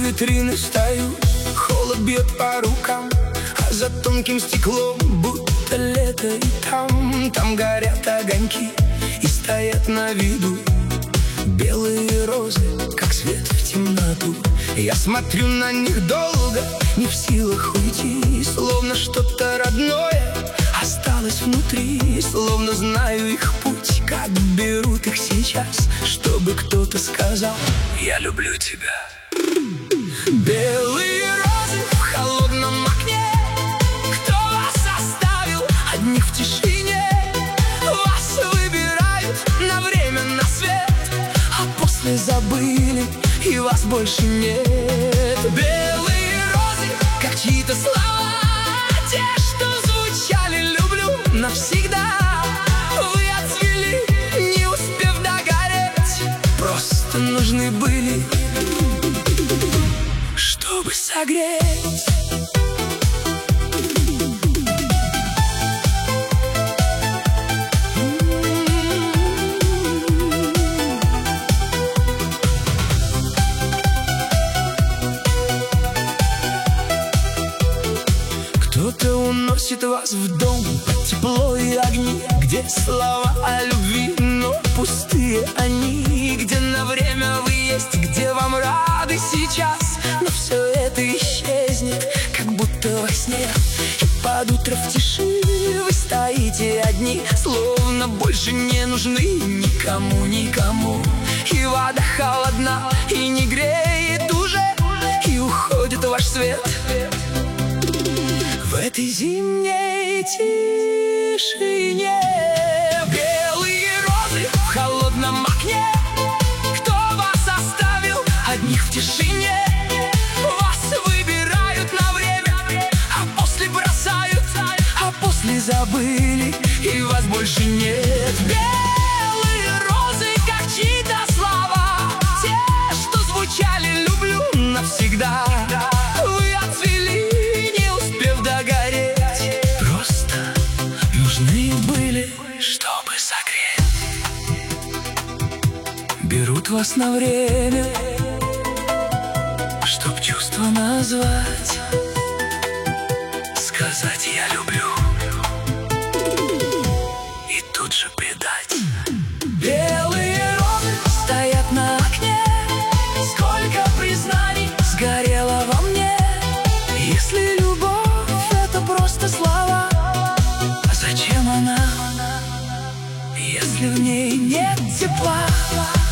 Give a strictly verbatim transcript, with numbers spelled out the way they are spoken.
витрины стою, холод бьет по рукам, а за тонким стеклом будто лето. И там, там горят огоньки и стоят на виду белые розы, как свет в темноту. Я смотрю на них долго, не в силах уйти, словно что-то родное осталось внутри, словно знаю их путь, как берут их сейчас, чтобы кто-то сказал: я люблю тебя. Белые розы в холодном окне, кто вас оставил одних в тишине? Вас выбирают на время, на свет, а после забыли, и вас больше нет. Белые розы, как чьи-то слова, те, что звучали «люблю» навсегда. Вы отцвели, не успев догореть, просто нужны были, чтобы согреть. Кто-то уносит вас в дом, тепло и огни, где слова о любви, но пустые они, где на время вы есть, где вам рады сейчас, но все это исчезнет, как будто во сне. И под утро в тиши вы стоите одни, словно больше не нужны никому, никому. И вода холодна, и не греет уже, и уходит ваш свет. В этой зимней тишине белые розы в холодном окне, кто вас оставил одних в тишине? Вас выбирают на время, а после бросают, а после забыли, и вас больше нет. Белые розы, как чьи-то слова, те, что звучали «люблю» навсегда. Вы отцвели, не успев догореть, просто нужны были, чтобы согреть. Берут вас на время, чтоб чувства назвать, сказать «я люблю» и тут же предать. Белые розы стоят на окне, сколько признаний сгорело во мне. Если любовь — это просто слова, а зачем она, если в ней нет тепла?